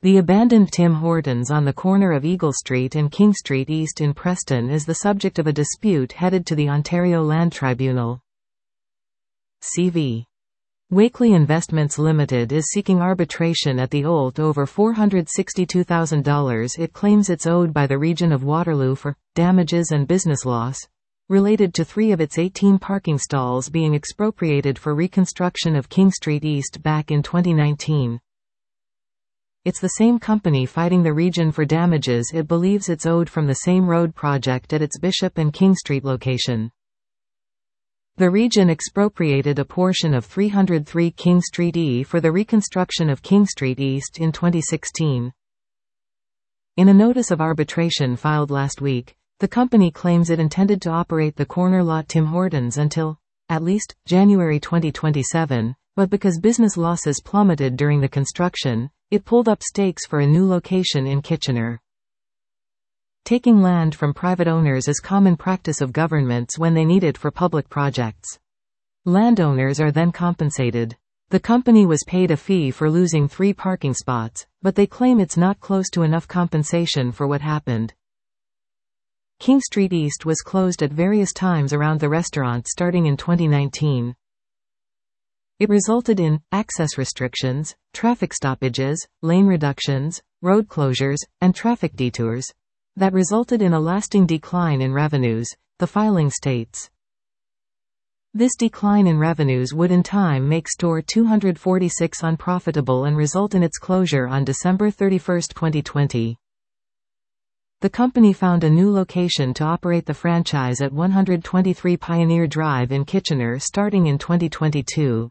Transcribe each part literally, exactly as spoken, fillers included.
The abandoned Tim Hortons on the corner of Eagle Street and King Street East in Preston is the subject of a dispute headed to the Ontario Land Tribunal. C V Wakely Investments Limited is seeking arbitration at the O L T over four hundred sixty-two thousand dollars it claims it's owed by the Region of Waterloo for damages and business loss related to three of its eighteen parking stalls being expropriated for reconstruction of King Street East back in twenty nineteen. It's the same company fighting the region for damages it believes it's owed from the same road project at its Bishop and King Street location. The region expropriated a portion of three oh three King Street E for the reconstruction of King Street East in twenty sixteen. In a notice of arbitration filed last week, the company claims it intended to operate the corner lot Tim Hortons until, at least, January twenty twenty-seven, but because business losses plummeted during the construction, it pulled up stakes for a new location in Kitchener. Taking land from private owners is common practice of governments when they need it for public projects. Landowners are then compensated. The company was paid a fee for losing three parking spots, but they claim it's not close to enough compensation for what happened. King Street East was closed at various times around the restaurant starting in twenty nineteen. It resulted in access restrictions, traffic stoppages, lane reductions, road closures, and traffic detours that resulted in a lasting decline in revenues, the filing states. This decline in revenues would in time make Store two forty-six unprofitable and result in its closure on December thirty-first, twenty twenty. The company found a new location to operate the franchise at one twenty-three Pioneer Drive in Kitchener starting in twenty twenty-two.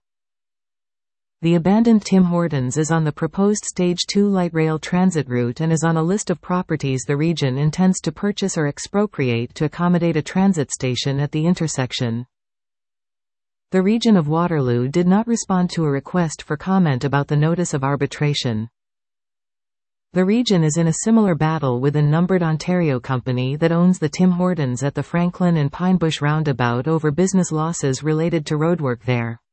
The abandoned Tim Hortons is on the proposed Stage two light rail transit route and is on a list of properties the region intends to purchase or expropriate to accommodate a transit station at the intersection. The Region of Waterloo did not respond to a request for comment about the notice of arbitration. The region is in a similar battle with a numbered Ontario company that owns the Tim Hortons at the Franklin and Pine Bush roundabout over business losses related to roadwork there.